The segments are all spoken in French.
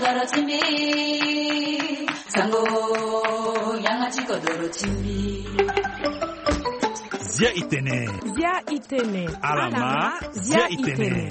kodoro chimbi sango yangachi kodoro chimbi Zia itene alama zia itene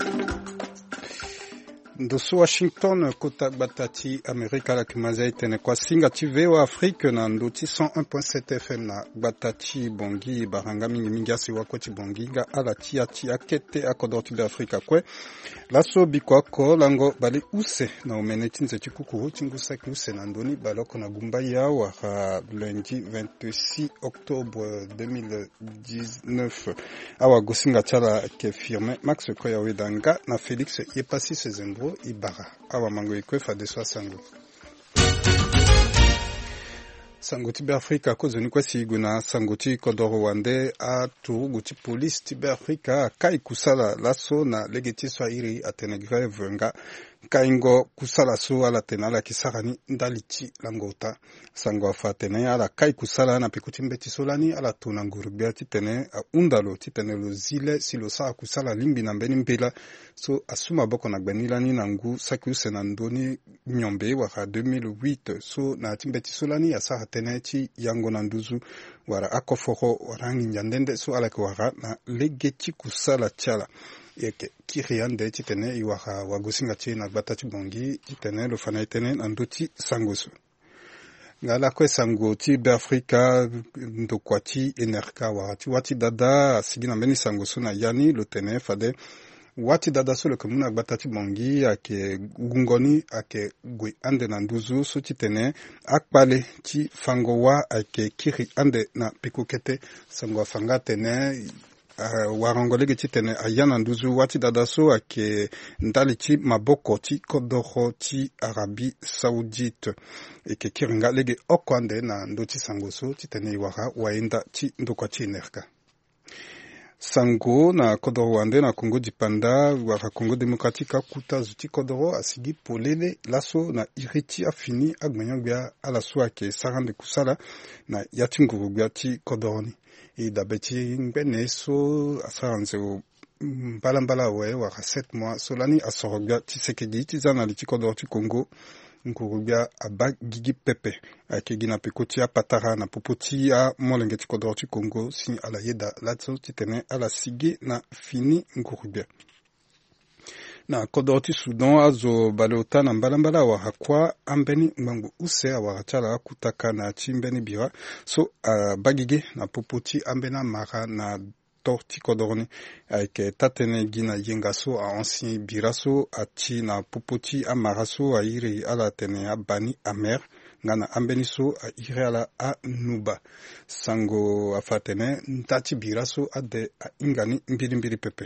Ndosu Washington kota batati Amerika la kimaza itene kwa singa TV Afrique na ndoti 101.7 FM na batati bongi baranga mingi asi wakoti bongi ga ala tia kete akodoti de Afrika kwe laso bikwako lango bali use na umeneti nze chikuku chingusa kuse na ndoni baloko na gumba ya wa lundi 26 octobre 2019 awa gosinga chala ke firme Max Koya Wedanga na Felix Yepasi Sezembro Ibara awa mango ikwefa de sango Sangoti be Afrika ko zoni kwa siguna sangoti kodoro wande a turuguti police tibe Afrika kai kusala laso na legeti swahili atene greve nga kaingo kusala so ala tenala kisarani ndalichi langota sango afatene ala kai kusala na pikuti mbeti solani ala tunangurubia titene undalo titene lo zile silo sa kusala limbi na mbeni mpela so asuma boko na gbenilani nangu sakiuse na ndoni nyombe waka 2008 so na timbeti solani asa tene chi yango na nduzu wara akoforo warangi njandende so ala kwara na legeti kusala chala yeke kiriande titene iwaha wagusinga china batati bongi titene lo fana titene nanduti sangoso ngala kwe sangoti be Afrika ndokwati enerka wati dada sigina mbeni sangoso na yani lo tene fade wati dada so le komuna batati bongi ake gungoni ake gwe ande na nduzu so titene akpale ti fangowa ake kiri ande na pikokete sango fanga tene warangolege titene ayana nduzu wati dadaso ake ndalichi maboko ti kodoro ti Arabie Saoudite eke kiringa lege okwande na ndoti sangoso titene iwara waenda ti ndokwa ti nerka sango na kodoro wande na Congo dipanda wara Congo Democratique kuta zuti kodoro asigi polele laso na iriti afini agmenyangbia alaso ake sarande kusala na yatingurubia ti kodoroni idabeti ngene so asanze mbala we wa 7 mois solani asorobia tisekedi tizana likodoro ti Congo ngurubia aba gigi pepe akegina pekoti ya patara na popoti ya molenge ti kodoro ti Congo si ala yeda latso titene ala sige na fini ngurubia na kodoro ti Sudan azo balota na mbala wa hakwa ambeni mbangu use awara chala kutaka na chimbeni bira so bagige na popoti ambena mara na torti kodoroni avec tatene gina yengaso a ancien biraso ati na popoti amaraso a iri ala tene abani amer ngana ambeniso a iri ala a nuba sango afatene ntati biraso ade a ingani mbiri pepe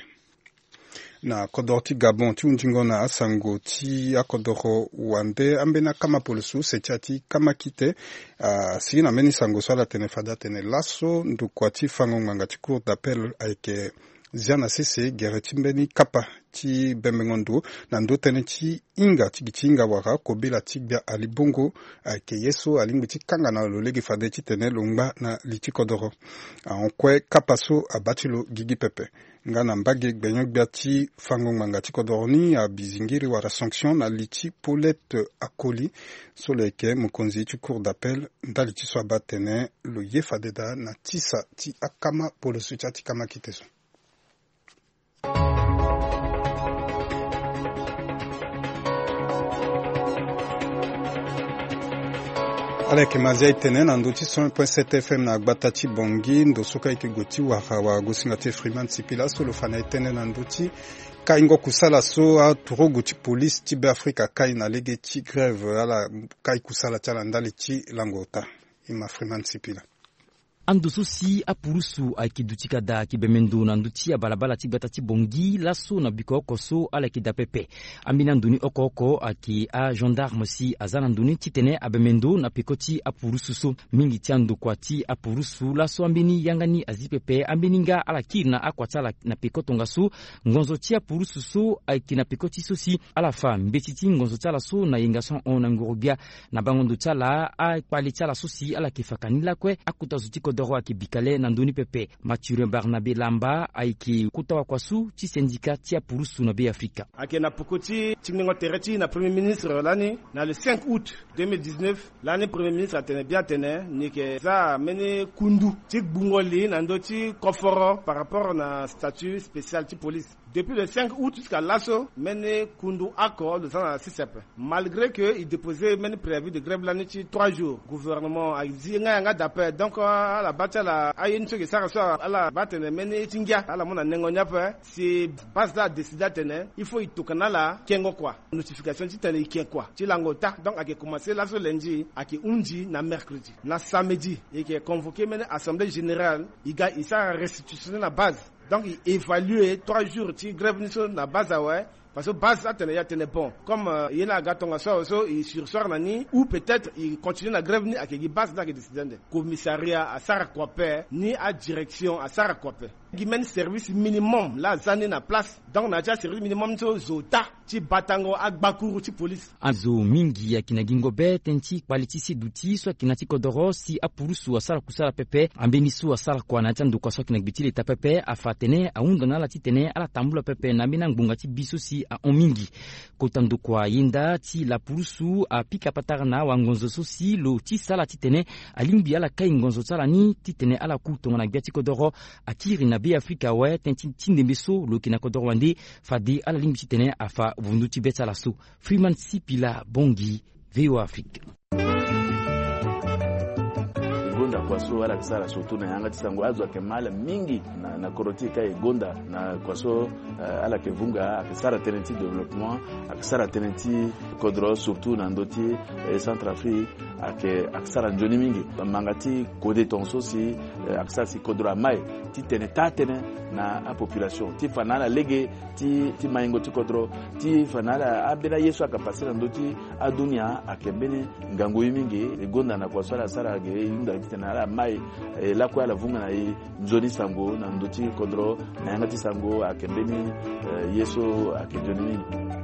na kodoro ti Gabon ti unjingo na asango ti akodoro wande ambena kama polosu setiati kama kite sigi na meni sango so ala tene fada tene laso ndukwa ti fango nganga ti cour d'appel ayeke zia na sese gere ti mbeni kapa ti bembengo na ndo tene ti inga ti gi ti inga wara kobela ti gbia ali bongo ayeke yeso alingbi ti kanga na lo lege fade ti tene lo ngba na li ti kodoro aonkue kapa so abâ ti lo gigi pepe nga na mbage gbenyo gbia ti fango nganga ti kodoro ni abizingiri wara sanction na li ti Paulette Akoli so lo yeke mokonzi ti cour d'appel ndali ti so abâ tene lo ye fade da na tisa ti akama polosu ti ati kama kite so Aleke mazia itene na ndoti 100.7 FM na agbatati bongi ndosoka ike goti wa gosinga te Freeman Sipila so lo fana itene na ndoti kaingo kusala so a turogo ti police ti be Afrika kai na lege ti greve ala kai kusala tala ndali ti langota ima Freeman Sipila andusu si apurusu aikidutika da kibemendo na nduti ya balabala ti bata ti bongi laso na bikoko so ala ki da pepe ambina nduni okoko aki a gendarme si azana nduni titene abemendo na pikoti apurusu so mingi ti andu kwa ti apurusu laso ambini yangani azipepe ambininga ala kirna akwatala na pikotonga so ngonzo ti apurusu so aiki na pikoti so si ala fa mbeti ti ngonzo tala so na yengason on na ngorobia na bangondo tala a pali tala so si ala kifakanila kwe akuta zuti Kodoro akibikale na nduni pepe. Mathurin Barnabé Lamba aiki kutawa kwasu ti syndicat tia purusu na be Afrika. Akena pokoti tingo tereti na premier ministre l'année na le 5 août 2019 l'année premier ministre atene bien tene ni ke za mene kundu ti bungoli na ndoti confort par rapport na statut spécial ti police. Depuis le 5 août jusqu'à l'asso, mene kundu accord le sang CCP. Malgré que il déposait mene préavis de grève l'année 3 jours. Gouvernement a dit nga d'appel donc à la bataille a une chose que ça reçoit à la bataille mene tingia à la mona nengonya pa si base là décider tene il faut itokana la kengo quoi notification ti tene ken quoi ti langota donc a commencé l'asso lundi a ki undi na mercredi na samedi et qui est convoqué mene assemblée générale il sa restitution na base. Donc, il évalue 3 jours de grève sur la base, parce que base a tenu bon. Comme il y a un gâteau il sursoir nani, ou peut-être il continue la grève ni à qui base là qui décide. Commissariat à Sarakwapé, ni à direction à Sarakwapé. Il mène service minimum, là, zané na place. Donc, on a déjà service minimum sur Zota, ti Batango, Akbakuru, ti police. Azo mingi ya kinagingo bet, enti quality duti, soit kinati kodoro, si apurusu asara kusara pepe, ambenisu asara kwa na chandu kwa soit kinagbitili ta pepe, afatene, aundana la titene, ala tambula pepe, na mina ngunga ti biso si a omingi. Kotandu kwa yinda, ti la purusu, a pika patarna, wangonzo sosi, lo ti sala titene, alimbi ala kai ngonzo sala ni, titene ala kutonga na biati kodoro, akiri na Afrika ouais tindi beso lo kina kodoro wande fadi ala limbi tene afa vunduti betala so Freeman Sipila Bongi VOA Afrique. Gonda kwaso ala kisara soto na yanga tisango azwa kemala mingi na koroti kai gonda na kwaso ala kevunga akisara tenenti développement akisara tenenti kodro surtout na ndoti Centrafrique akisara njoni mingi mangati kode tonso si akisara si kodro mai ti tene tatene na a population ti fanala lege ti maingo ti kodro ti fanala abena yesu akapasira ndoti adunia akembene ngango mingi gonda na kwaso ala sara ge yunda tena ala mai la kwa la vunga na njoni sango na ndoti kodro na yangati sango akembeni yeso akejoni.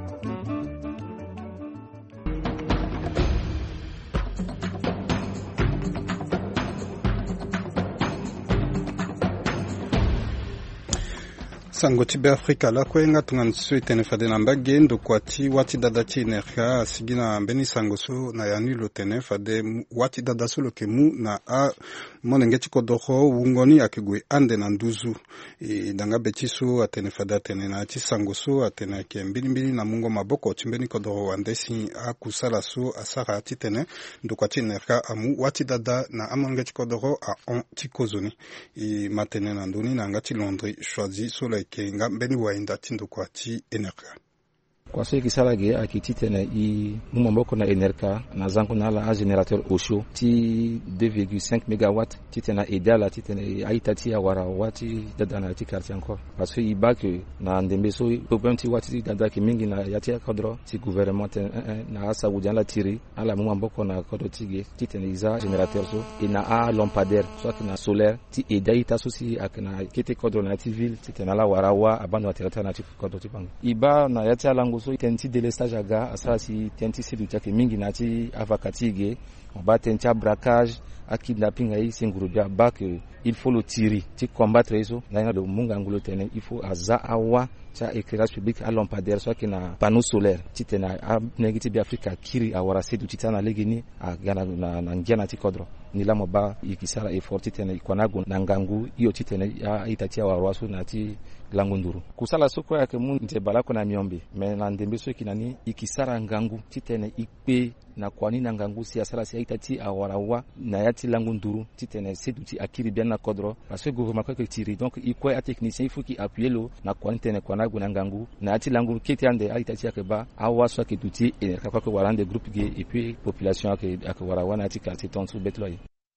sango tibe Afrika la kwenga tungansu itene fadena mbagendo kwati wati dada chinerka asigina mbeni sango so na yanulo tene fade wati dada so lokemu na a monenge chikodoro wungoni akigwe ande na nduzu danga betiso atene fada tene na chisango so atene ke mbili na mungo maboko chimbeni kodoro wandesi akusala so asara titene ndokwati nerka amu wati dada na amonenge chikodoro a on tikozoni matene na nduni na ngati Londres choisi so kenga mbeni wainda tindo kwa ti enerka kwa so kisala ge akititene I mumamboko na enerka na zangu na la generateur osho ti 2,5 megawatt titena idala titene aitati ya wara wati dada na ti quartier encore parce que ibake na ndembeso obenti wati dada ki mingi na yati ya kodro ti gouvernement na asa wujala tiri ala mumamboko na kodo tige titene iza generateur so ina a lampadaire soit na solaire ti idaita so si akna kete kodro na ti ville titena la wara wa abando aterata na ti kodro ti bang iba na yati ya lango so tenti délestage aga asasi tenti sidu chake mingi nati avakatige ba tenti braquage a kidnapping ai singurubia bak il faut le tirer ti combattre eso na do munga ngulo tene il faut aza awa cha éclairage public à lampadaire soit qui na panneau solaire titena a negative Africa kiri awara sedu titana legeni a gana na ngena ti kodro ni la moba ikisara effort titena ikonago na ngangu iyo titena itatia warwaso na ti langunduru kusala soko yake mu nte balako na miombi me na ndembe so kinani ikisara ngangu titena ikpe na kwani na ngangu si asala si itati awarawa na yati langunduru titena sedu ti akiri bien na kodro parce que gouvernement ko tiri donc ikwe a technicien il faut qui appuyer lo na kwani tene kwanago na ngangu na yati langunduru kiti ande itati akeba awa so ke tuti e ka ko warande groupe ge et puis population akawarawa na yati quartier tonsu betloy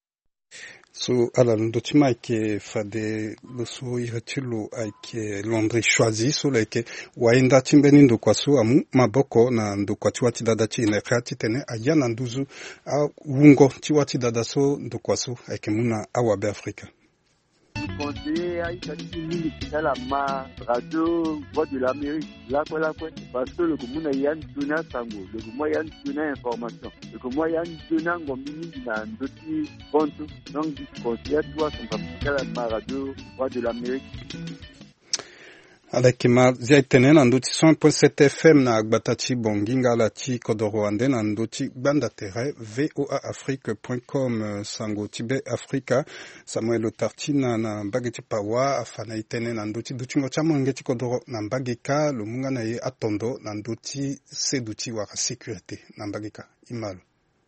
so ala ndotima ke fade loso ihatilo ake Londres choisi so like waenda timbeni ndo kwaso amu maboko na ndo kwati wati dada chi na khati tene ayana nduzu a wungo ti wati dada so ndo kwaso ake muna awa be Afrika conseiller à Itatini, la radio Voix de l'Amérique, parce que le Goumuna Yann Tuna Sango, le Goumuna Yann Tuna information, le Goumuna Yann Tuna Ngomini dans d'autres comptes, donc du conseiller à toi, son papa, la radio Voix de l'Amérique. Alekima ziaitene na ndoti 100.7 FM na Agbatati Bonginga lati Kodoro ande na ndoti banda terre voaafrique.com sango tibe Afrika Samuel Tartina na mbageti pawa afana itene na ndoti dutingo chamo ngeti Kodoro na mbageka lumunga na ye atondo na ndoti seduti wa sécurité na mbageka imalo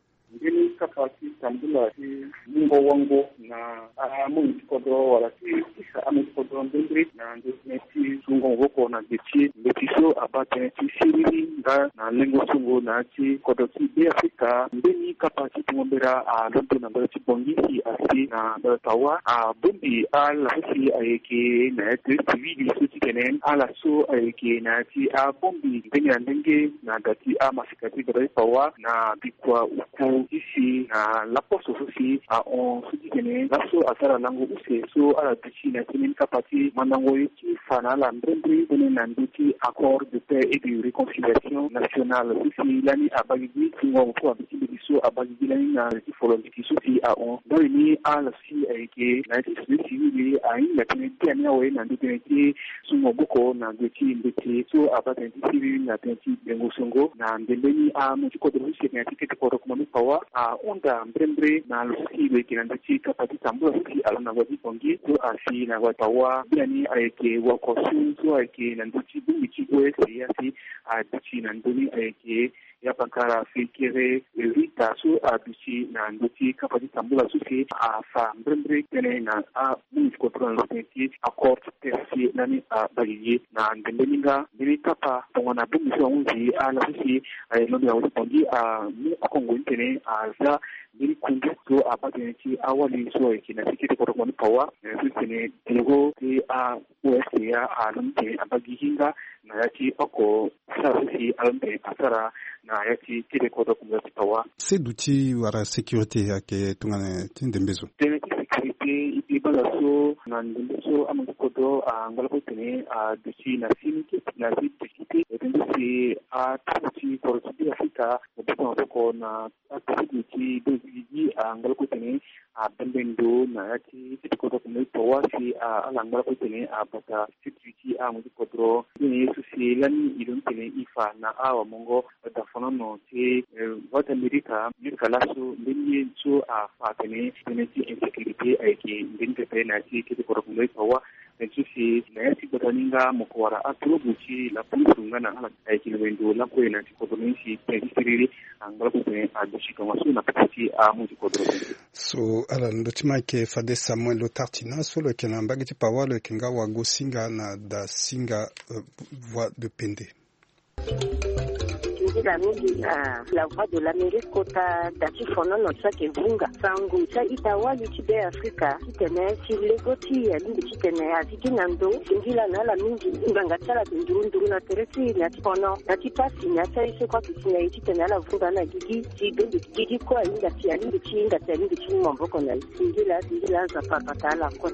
ngini kapati tambula ti mungo wango na mungi Kodoro wala ti isa amu Kodoro ndendri na ndoti sungo woko na dechi letiso abate ti siri nga na lengo sungo na ti Kodoti be Afrika ngini kapati tumombera lombe na ndoti bongisi asi na tawa bombi ala hisi ayeke na te civili suti kenen ala so ayeke na ti bombi ndenge na dati masikati de tawa na bikwa uku ici la poste aussi on se dit que l'asso asara lango use so ala tichi na tinin kapati manango yiki fana la ndendri dene na nditi accord de paix et de réconciliation nationale ici lani abagidi singo ko abiti biso abagidi lani na ti folondiki sufi on doni ala si eke na ti civili na tinin tiani awe na nditi sungo boko na nditi so abati civili na tenti bengo songo na ndembeni mutiko de rusi na tiketi ko rekomandi pawa onda mbrembre na lusi kina nditi kapati tambula rusi ala na wadi bongi to asi na watawa biani ayeke wakosu so ayeke na nditi bumiki oesi asi nditi na ndoni ayeke ya pankara fikire rita so abisi na ndoti kapati tambula susi fa mbrembre tene na mutiko to na nditi accord tersi nani bagiye na ndembeninga ndini kapa tongona bumisi wanguzi ala susi londo ya wadi bongi mu akongo tene za ndiri kundu to abatenci awali so kina sikiti ko ko pawa sutene tego ti osi ya alumte abagihinga na yati oko sarisi alumte asara na yati kide ko ko pawa seduti wara sécurité yake tungane tindembezo tene sécurité ibalaso na ndembezo amukodo ngalapo tene duchi na siniki na zikiti tende tuti ko ti Afrika ko na tuti dozi ngalapo tene bembendo na yati ko ko pawa si ngalapo tene bata security amukodo ni susi lani idon tene ifa na awa mongo da fonono ti wata Amerika laso ndinye so fatene ti insécurité ayki ndinte pe na ti kiti ko ko pawa nsusi na yati botaninga mokwara atulubuchi la police ngana ala ayki lwendo la ko na ti ko donisi pesiriri angala ko tene adushi kama so na pati muzi ko do so ala ndotima ke fade Samuel Tartina so le kenamba giti pawa le kenga wa gosinga na da singa voix de pende la voix de l'Amérique kota dati fonono sake vunga sangu cha itawa YouTube Afrika kitene chilegoti ya lingi kitene aziki nando singila na la mingi nganga chala ndurunduru na teresi na tipono na tipasi na saisi kwa kisina kitene la vunga na gigi kwa inga tia lingi chinga tia lingi chinga mboko na singila za papatala kwa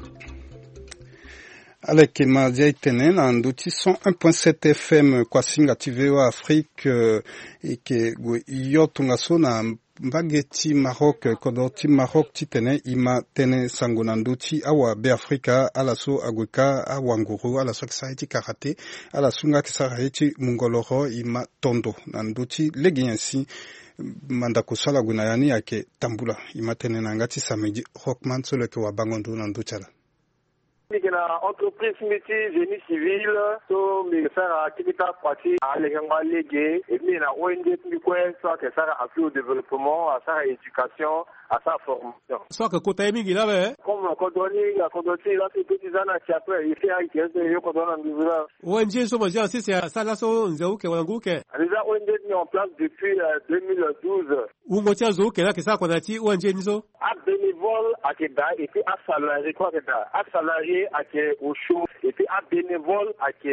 Avec Madia Itene na nduti 101.7 FM kwa singa TVA Afrique et que yotunga so na mbageti Maroc kodoti Maroc titene ima tene sanguna nduti awa be Afrika ala so agweka awa nguru ala so kisaiti karate ala sunga kisaiti mungoloro ima tondo na nduti legiansi manda kusala gunayani yake tambula ima tene na ngati samedi Rockman solo ke wa bangondo na nduchala na entreprise miti génie civil so ministère activité parti à l'égard légué et bien na ONG qui quoi soit que ça a fait au développement à sa éducation à sa formation soit que côté mingi là ben comme Kodoni la Kodoti là c'est petits années qui après il fait avec yo Kodona ndivula ONG so moja c'est ça là so nzeu ke wanguke déjà ONG mis en place depuis 2012 ou moja zo ke là que ça qu'on a dit ONG nizo à bénévole à Keda et puis à salarié quoi Keda à salarié premier au show et puis à bénévole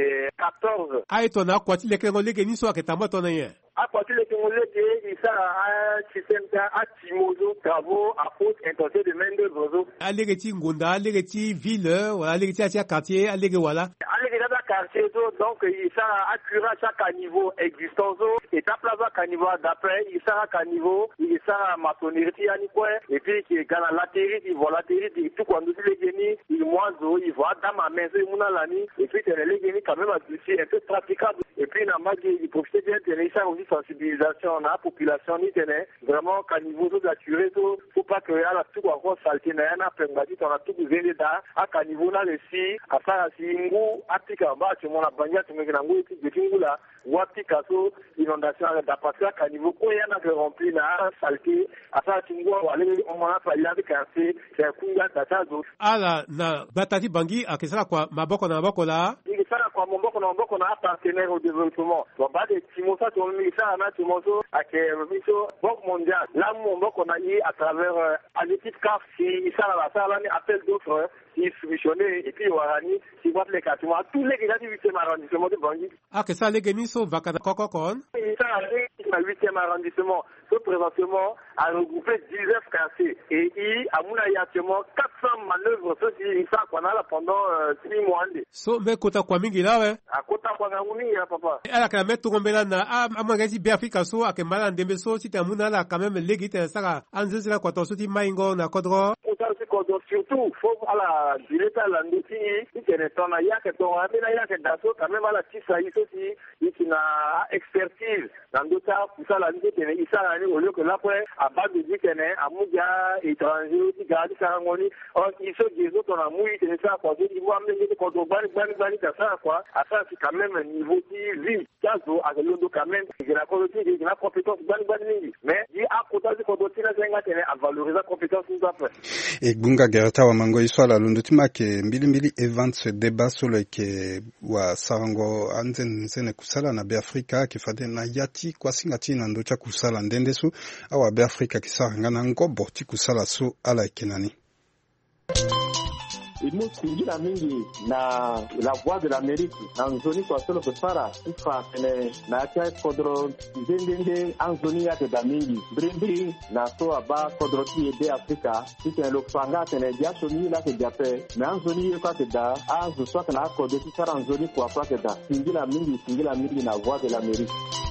14. Ah, et ton aquati les clés ni soit que ta moto n'est. À partir de Congolais, il sera à Chisenga, à Timozo, travaux à haute intensité de main-d'œuvre. Allegeti Ngunda, Allegeti ville, Allegeti à quartier, Allegeti voilà. Allegeti à quartier, donc il sera accuré à chaque niveau existant, et à plaza à niveau d'après, il sera à niveau, il sera à maçonnerie à niveau, et puis qui est dans la terre, il voit la terre, tout quand nous les génies, il moiseau, il voit dans ma maison, il mouna l'année, et puis les génies quand même à dessus, un peu praticable, et puis il n'a pas il profite bien de ça aussi. Sensibilisation na population ni tene vraiment qu'à niveau de la curé faut pas que à la tout encore salté na na pengadi on a tout besoin da à qu'à niveau na le si à ça singu atika ba tu mona banya tu me ngangu ti betingula wati kaso inondation da passer qu'à niveau ko yana que rempli na salté à ça singu wale on m'a pas ya de quartier c'est kunga tata zo ala na batati bangi akisala kwa maboko na maboko la il sala kwa maboko na partenaire au développement donc ba de timosa to ça na timoso ake miso banque mondiale là mon qu'on a eu à travers à l'équipe CAF si ça la ni appel d'autres qui soumissionné et puis warani si voit les quatre mois tous les gars du 8e arrondissement de Bangui que ça les geniso vakana kokokon ça la 8e arrondissement ce présentement a regroupé 19 quartiers et il a mon actuellement 400 manœuvres ceci ça qu'on a là pendant 6 mois so me kota kwa mingi là ouais à kota kwa nguni papa ala kana metu ngombela na amangezi bi Afrika so akemala ndembe so si tamuna la quand même legite saka anzela kwa tosoti maingo na kodro surtout faut à la dileta la ndoti internet ya que ton amena ya que daso quand même à la tisa ici qui na expertise dans d'autres pour ça la ndoti ne isa ni au lieu que là pour à bas de dire que ne amuja étranger qui garde ça ngoni on iso jezo ton amui te ça quoi il voit même que quand on bani ça quoi à ça c'est quand même un niveau de vie caso à l'ondo quand même il a qualité il a compétence bani mais il a côté quand on tient zenga tene à valoriser compétence nous après et gunga gerata wa mango iswala lundutima ke mbili events débat solo ke wa sarango anzen zene kusala na be Afrika ke fade na yati kwa singati na ndocha kusala ndendesu awa be Afrika kisaranga na ngobo ti kusala so ala kenani imusingira mingi na la voix de l'Amérique anzoni kwa solo kusara ifa na cha kodro zendende anzoni yake da mingi brindi na so aba kodro ti ebe Afrika tike lo fanga tene dia soni la ke jape na anzoni yeka ke da anzo so kana kodro ti sara anzoni kwa ke da singira mingi na voix de l'Amérique.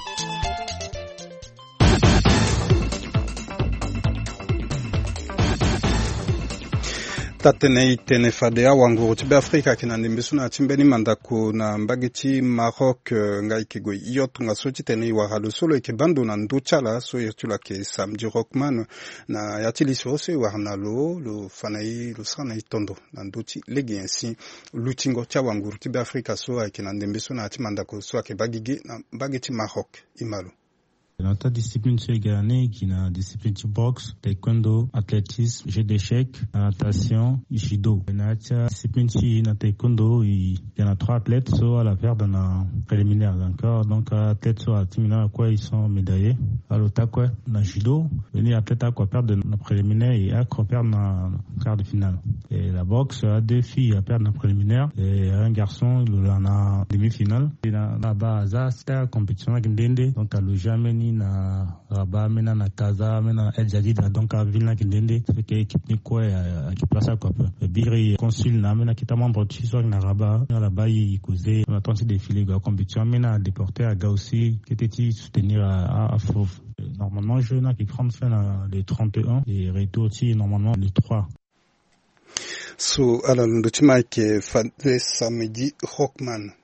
Tatene itene fadea wanguru tibe Afrika kinande mbisuna timbeni mandako na mbageti Maroc ngai kigo yotu nga soti tene iwahalo solo ike bando na nduchala so yertula ke samedi rockman na yatili sose warnalo lo fanai lo sana itondo na nduti legi ensi lutingo cha wanguru tibe Afrika so kinande mbisuna timandako so ake bagigi na mbageti Maroc imalo. Notre discipline sur Ghané qui na discipline de boxe, taekwondo, athlétisme, jeu d'échecs, natation, judo. Na discipline ci na taekwondo, il y en a 3 athlètes so à la faire dans la préliminaire encore. Donc athlètes so à timina quoi ils sont médaillés. Alors quoi na judo, les athlètes à quoi perdre dans la préliminaire et à quoi perdre dans quart de finale. Et la boxe a 2 filles à perdre dans la préliminaire et un garçon il en a demi-finale. Et na base c'était compétition avec Ndende donc à le jamais na Rabat mena na Kaza mena El Jadida donc à ville na Kindende fait que équipe ni quoi qui place à quoi Biri consul na mena qui ta membre de soit na Rabat là-bas il causait on a tenté de défiler la compétition mena déporté à Gaussi qui était soutenir à Fauve. Normalement je na qui prend fin les 31 et retour aussi normalement les 3. So ala ndotima ke fade samedi Rockman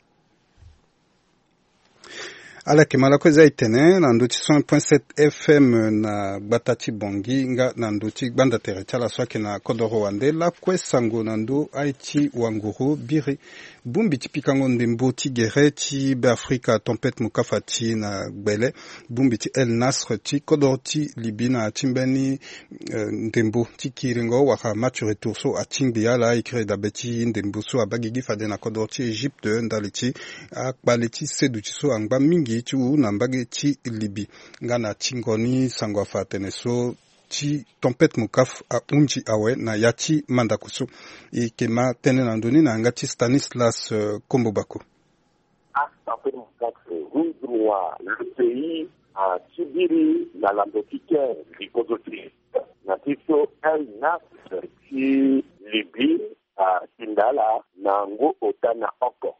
ala kemala kweza itene na nduti 100.7 FM na batati bongi nga na nduti banda teretala swake na kodoro wandela kwesango na ndu aiti wanguru biri bumbi tipika ngonde mboti gereti be Afrika tempête mukafati na gbele bumbi ti El Nasr ti kodorti libina timbeni ndembo ti kiringo waka match retour so atingbi ala ikre da beti ndembo so abagigi fade na kodorti Egypte ndaliti akbaleti seduti so angba mingi tu na mbage ti libi ngana tingoni sangwa fatene so ti tempête mukaf a unji awe na yati mandakusu e kema tene na ndoni na ngati Stanislas Kombobako. Tempête mukaf rundrua le pays a subiri na landokike likozotri na tiso El Nasr ti Libye a Tindala na ngo otana oko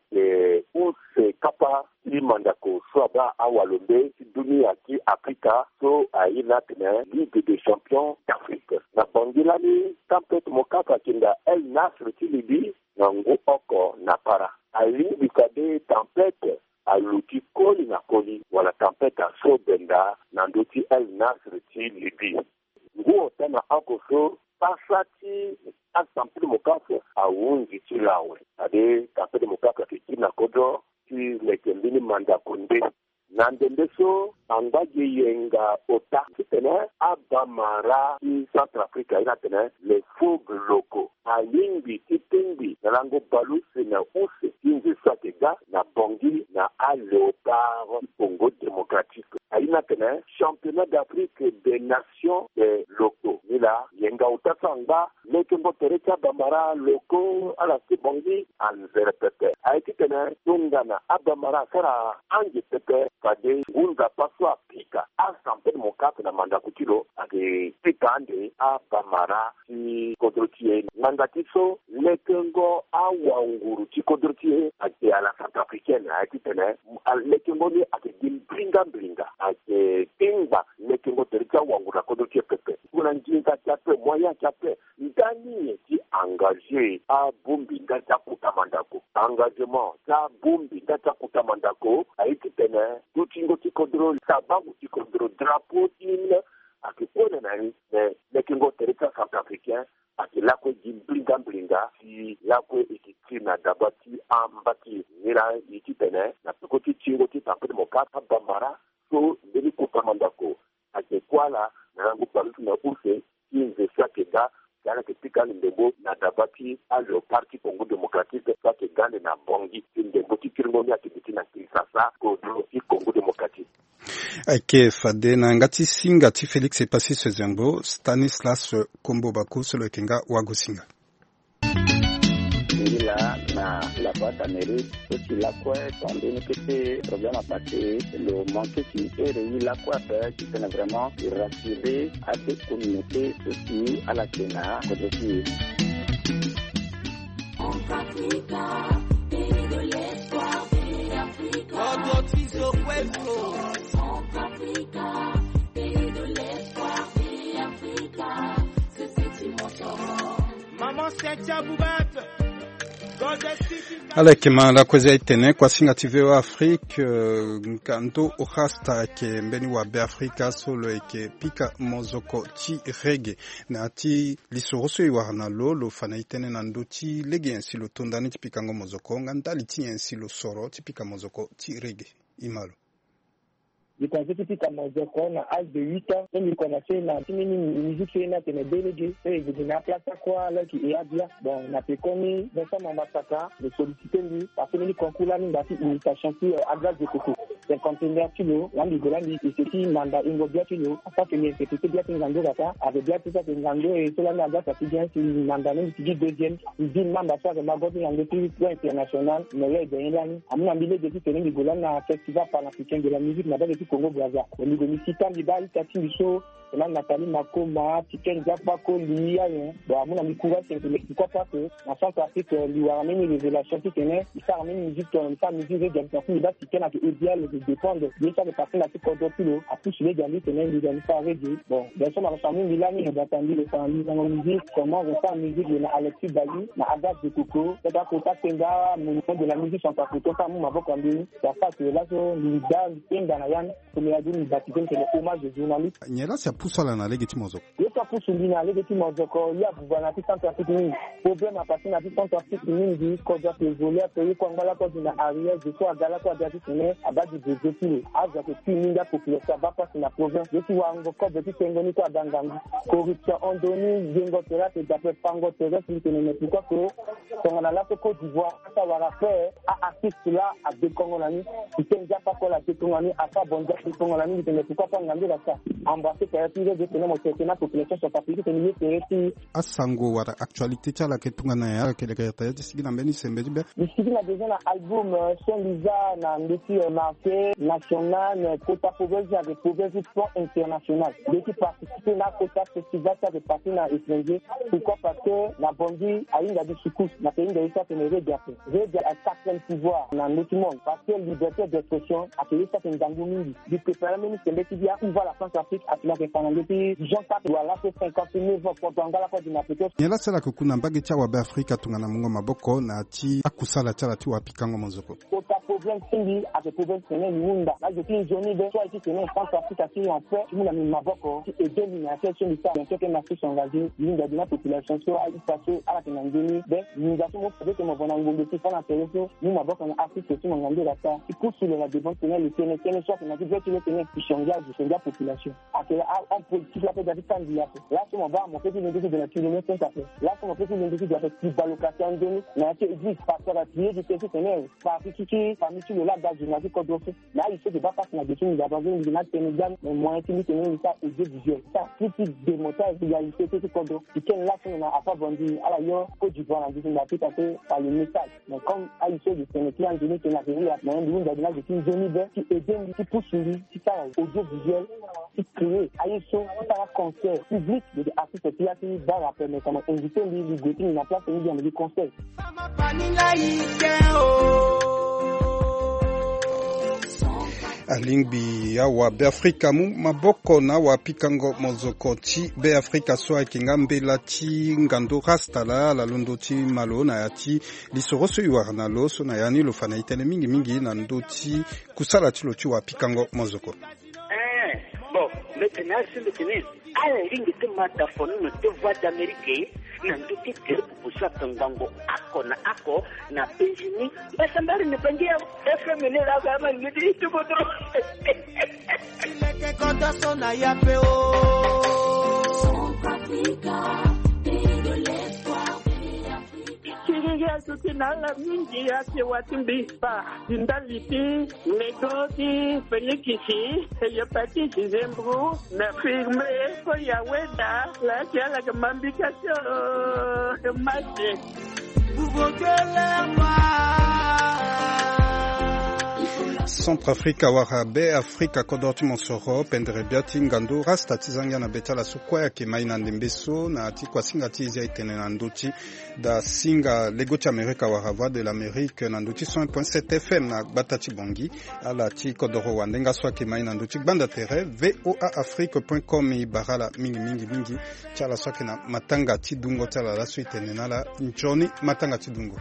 ake use kapa ti mandako swaba awalombe ti dunia ki Afrika so aina tene Ligue des Champions d'Afrique na bangilani tempête mokaka kinda El Nasr ti Libye na ngo oko na para ali bikade tempête aluti koli na koli wala tempête so benda na ndoti El Nasr ti Libye ngo tena akoso pasati asampli mokaka awungi ti lawe ade tempête mokaka ti na kodo ti lekembini manda konde na ndende so angaje yenga ota tene abamara ti Centrafrique ina tene les fougues locaux alimbi tipendi na lango baluse na use tinzi satega na bongi na Léopard Congo démocratique aina tene championnat d'Afrique des nations des locaux nila yenga ota sanga lekembo tereka bamara locaux ala ti bongi anzere pepe aiti tene tungana abamara sara anje pepe kade unza paswa pika asampe mokaka na manda kutilo ake pika ande abamara ti kodrotie mandatiso lekengo awanguru ti kodrotie ake ala Centrafricaine aiti tene lekengo ni ake blinga ake timba lekengo terika wanguru kodrotie pepe kuna njinga chape moya chape ndani ti engagé a bumbi ngata kutamandako engagement ta bumbi ngata kutamandako aiti tene tutingo ti contrôle sababu ti contrôle drapeau in akipone na ni lekingo tereka Centrafricain akilakwe blinga ti lakwe ikitina dabati ambati nira iti tene na pekoti tingo ti tempête mokaka bambara so ndeni kutamandako akekwala na rangu palutu na use kinze sakeda kana kipika ndembo na dabati a Léopard Congo démocratique ça que gane na bongi ndembo ti kirngoni akibiti na Kinshasa Congo démocratique ake fade na ngati singa ti Félix Epasi Sezembo Stanislas Kombobako solo kenga wagosinga na la boîte amérique aussi la quoi tandis que c'est problème à passer le manque qui est la quoi faire qui est vraiment rassurer à cette communauté aussi à la Kenya aussi Maman Setia Boubette alekema la kweza itene kwa singa TV wa Afrique nkanto ohasta ke mbeni wa be Afrika solo eke pika mozoko ti rege na ti lisoroso iwarana lo fana itene na ndoti lege yansi lo tondani ti pika ngo mozoko ngantali ti yansi lo soro ti pika mozoko ti rege imalo. J'ai pensé que c'était à Mozoko, à l'âge de 8 ans, quand il connaissait la musique, c'est une déléguée, et il venait à place à quoi, là, qui est à dire, bon, on a pu connaître Vincent Mamasaka, de solliciter lui, parce que le concours là, il a fait une imitation qui est à glace de coco. C'est un conteneur kilo, là, il dit, c'est qui, manda, il va bien kilo, en fait, mais c'est bien une grande gata, avec bien tout ça, c'est une grande, et cela, la gata, c'est bien, c'est une manda, même si dit deuxième, il dit, manda, ça, c'est ma gosse, il y a un plan international, mais il y a des gens, à mon avis, il dit, c'est une Golan, un festival panafricain de la musique, madame, Congo Brazza. Le Nigomisita Nibali Tati Micho, là Nathalie Makoma, Tiken Zapako, Lia, bon, à mon ami Kouva, c'est pourquoi pas que, en Centrafrique, lui a ramené les révélations qui tenaient, il s'est ramené une musique, ça, musique, il va Tiken à idéal de dépendre, bien sûr, de passer la petite Kodopilo, à plus les Gandhi, tenait, les Gandhi, ça arrêté. Bon, bien sûr, on a ramené Milani, on a entendu le famille dans la musique, comment on fait la musique, il y a Alexis Bali, na Agas de Coco, c'est pas Kota Tenga, mon nom de la musique centrafricaine, ça, mon avocat, ça fait que là, l'idéal, Tenga Nayan, comme il a dit, c'est le hommage de journalistes. Nyela c'est poussa la na legi timozo. Yo soit pour Soulina, les petits Mozoko, il y a Bouvanati Centrafrique, problème à partir de Centrafrique, il quand il y a volé à payer quand la cause d'une arrière, je suis à Galako, à Gatiné, à bas du défi, à Gatiné, la population, à Bapas, la province, je suis à Angoko, de Tengoni, à Dangang, corruption, Andoni, Zengotera, et d'après Pangotera, pourquoi que, on a là, Côte d'Ivoire, à savoir à faire, à assister là, à Décongolani, qui tient déjà pas pour la Décongolani, à pas bon, Décongolani, mais pourquoi pas Ngandé là ça, embrasser, faire plus de tenir mon la population sur papier, c'est mieux que Asango, wara, actualité, tcha la ketungana ya, que les créateurs, c'est n'a même c'est mbédibé. Le Sidi a déjà un album, Saint-Lisa, un défi marqué, national, Kota Pouvez, avec Pouvez, plan international. Depuis participer à Kota Festival, ça de partir dans l'étranger. Pourquoi? Parce que la Bondi a une des soukous, la pays de l'État, c'est une rédia. Rédia a certains pouvoirs dans notre monde. Parce que liberté d'expression, a fait ça, c'est une gangoumini. Du préparé ministre, c'est l'étudiant, il voit la France-Afrique, a fait la référendum depuis Jean 4, voilà, c'est 59 ans pour Bangala, pour d'une application. Yala sala kukuna mbage cha wabe Afrika tungana mungo maboko na ti akusala cha lati wapikango mozoko. Kota problème singi avec problème sene munda. Là je suis une journée de soit ici c'est France Afrique qui en fait, nous la maboko qui est dominateur sur l'État. Donc que ma fille s'engager, nous la population soit à l'État à la Tanzanie. Ben nous avons fait que mon bonango de qui font intéressant, nous maboko en Afrique aussi mon ngandé là ça. Qui pousse sur la défense le Sénégal soit qu'on a dit que le Sénégal qui change de la population. Après en politique la pédagogie candidat. Là sur mon bar mon petit l'indice de la kilomètre ça fait. Là sur mon petit l'indice de la petite allocation de na que existe par la prière du Sénégal par qui parmi tout le lac d'Azunati Kodrofe. Là il faut que pas passer la question de la base de la Sénégal mais moins qui tenir ça audiovisuel. Ça critique des montages il y a une société Kodrofe qui là on a pas vendu à la yo Côte d'Ivoire en disant tout à fait par le message. Mais comme à l'issue du Sénégal en donné que la vérité la moyen de la de une zone de qui aide qui pousse lui qui ça audiovisuel qui crée à l'issue ça un concert public de artistes qui a été dans la mais comment inviter lui goûter la place et lui concert. Alingbi ya wa Beafrika mu maboko na wa pikango mozoko ti Beafrika so akingambe la ti ngando rasta la londo ti malo na ya ti lisoroso yuwa na lo so na yani lo fana itene mingi na ndo ti kusala ti lo ti wa pikango mozoko. Bon, maintenant c'est le tennis. À la ligne de mataphone de voix d'Amérique, n'a douté que pour ça tangango ako na penjini, basambari ne pangia FM ne la gama ne dit tout votre. Il est content son ayapeo. Kiriya tukinala mingi yake watimbipa ndaliti negoti felikisi yepati zembru na firme ko yaweda la kiala kamambikasyo mate Centrafrica warabe Afrika kodorti monsoro pendere biati ngando rasta tizanga na betala sukwa ya kimai na ndembeso na ati kwa singa tizi ya itene na nduti da singa legoti Amerika warava de l'Amérique na nduti 100.7 FM na batati bongi ala ti kodoro wandenga swa kimai na nduti banda tere voaafrique.com ibarala mingi chala swake na matanga ti dungo chala la suite na la nchoni matanga ti dungo.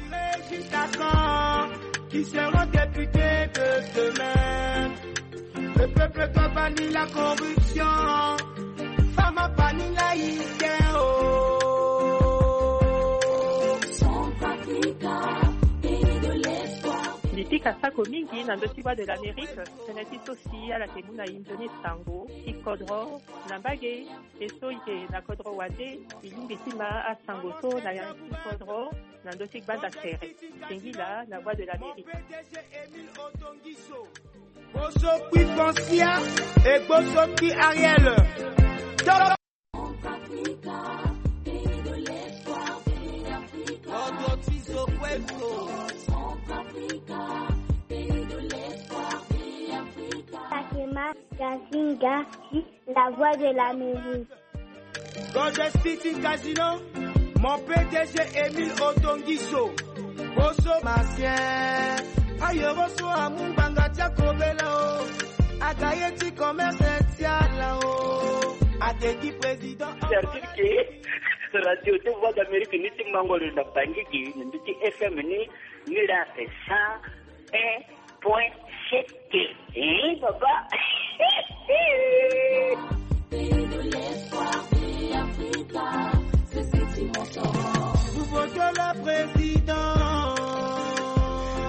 Qui seront députés de demain. Le peuple doit bannir la corruption. Femme a banni laïcité. Litika sako mingi na ndotiwa de l'Amérique, senati sosi ala temuna indoni sango, ikodro, nambage, eso ite na kodro wade, ilingi tima a sango so na yanki kodro, na ndotik banda tere. Sengila, la voix de l'Amérique. Boso Puifoncia et Boso Pi Ariel. Takema Kazinga, la voix de l'Amérique. Golden City Casino, mon PDG Émile Otongiso. Boso Martien, Ayeroso Amumbanga Tiakobela, Agayeti Commerce Tialao, Adeki Président. C'est-à-dire que Radio de Voix d'Amérique, ni ti mangolo na bangiki, ni ti FM ni la c'est 101.7. Papa.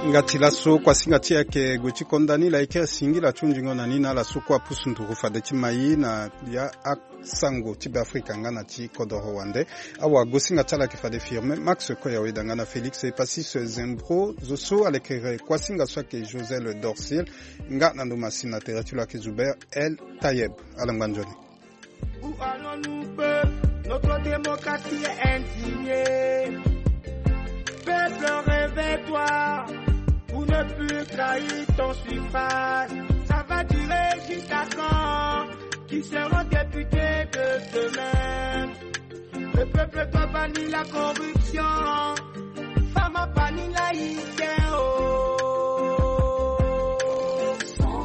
ngati laso kwa singati yake gwechi kondani la ike singi la chunjingo na nina la soko apusu nturufa de chimai na ya sango tibe Afrika ngana ti kodoro wande awa gosinga tala ke fade firme Max Koya wedanga na Felix Epasis Zembro zoso alekere kwa singa swake José Le Dorciel nga nando masina teratula ke Zuber El Tayeb alanganjoni. Où allons-nous, peuple? Notre démocratie est indignée. Peuple, réveille-toi pour ne plus trahir ton suffrage. Ça va durer jusqu'à quand? Qui seront députés de demain? Le peuple doit bannir la corruption. Femme a banni laïque.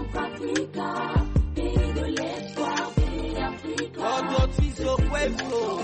Centrafrica, pays de l'espoir, pays d'Afrique. Oh, Pueblo.